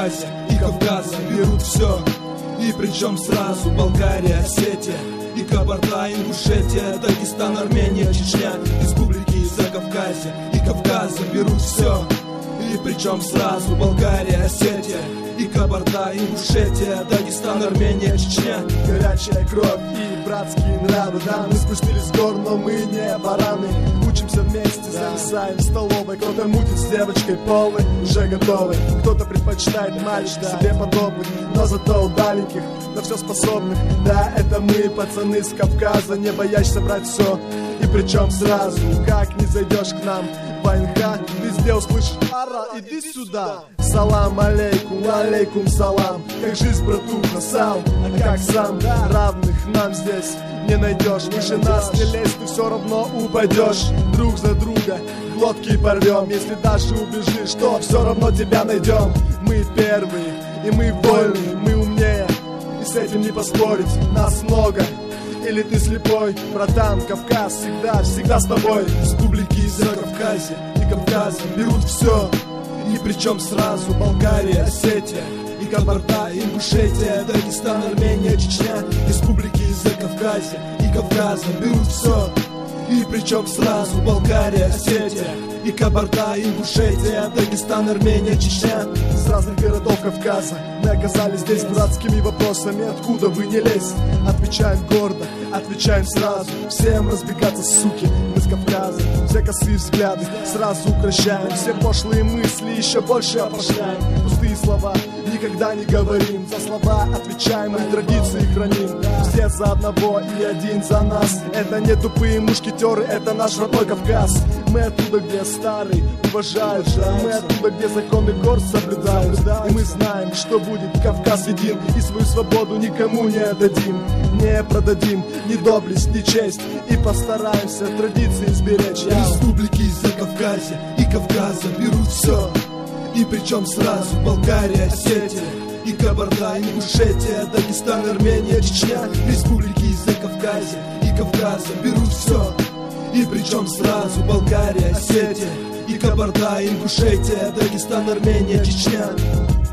Закавказья и Кавказа берут все. И причем сразу Болгария, Осетия и Кабарда-Ингушетия, Дагестан, Армения, Чечня, республики Закавказья и Кавказа берут все. И причем сразу Болгария, Осетия и Кабарда-Ингушетия, Дагестан, Армения, Чечня. Горячая кровь и братские нравы. Да, мы спустились с гор, но мы не бараны. Учимся вместе, зависаем в столовой. Кто-то мутит с девочкой полы, уже готовый. Кто-то предпочитает мальчик себе подобных, но зато удаленьких, на все способных. Да, это мы, пацаны с Кавказа, не боящиеся брать все. И причем сразу, как не зайдешь к нам в ВНХ, везде услышишь: ара, иди сюда. Салам алейкум, алейкум салам. Как жизнь, братуха, сам, а как сам? Равных нам здесь не найдешь. Выше нас не лезь, ты все равно упадешь. Друг за друга глотки порвем. Если даже убежишь, то все равно тебя найдем. Мы первые, и мы вольные, мы умнее, и с этим не поспорить. Нас много, или ты слепой? Братан, Кавказ всегда, всегда с тобой. Республики Закавказья и Кавказа берут все. И причем сразу Болгария, Осетия и Кабарда, Ингушетия, Дагестан, Армения, Чечня, республики Закавказья и Кавказа берут все. И причем сразу Болгария, Осетия и Кабарда, Ингушетия, Дагестан, Армения, Чечня. С разных городов Кавказа мы оказались здесь братскими вопросами. Откуда вы не лезь? Отвечаем гордо, отвечаем сразу. Всем разбегаться, суки, мы с Кавказа. Все косые взгляды сразу укращаем. Все пошлые мысли еще больше опошляем. Пустые слова никогда не говорим. За слова отвечаем и традиции храним. Все за одного и один за нас. Это не тупые мушкетеры, это наш родной Кавказ. Мы оттуда, где старый уважают, мы оттуда, где законы гор соблюдают. И мы знаем, что будет Кавказ един, и свою свободу никому не отдадим. Не продадим ни доблесть, ни честь, и постараемся традиции сберечь. Республики Закавказья и Кавказа берут все. И причем сразу Болгария, Осетия и Кабарда, Ингушетия, Дагестан, Армения, Чечня, республики Закавказья и Кавказа берут все. И причем сразу Болгария, Осетия и Кабарда, Ингушетия, Дагестан, Армения, Чечня.